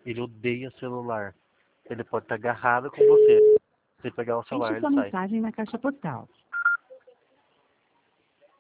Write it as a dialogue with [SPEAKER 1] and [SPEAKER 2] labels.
[SPEAKER 1] Ele odeia celular. Ele pode estar agarrado com você. Você pegar o celular,
[SPEAKER 2] Deixe
[SPEAKER 1] ele
[SPEAKER 2] sua
[SPEAKER 1] sai.
[SPEAKER 2] mensagem na caixa postal.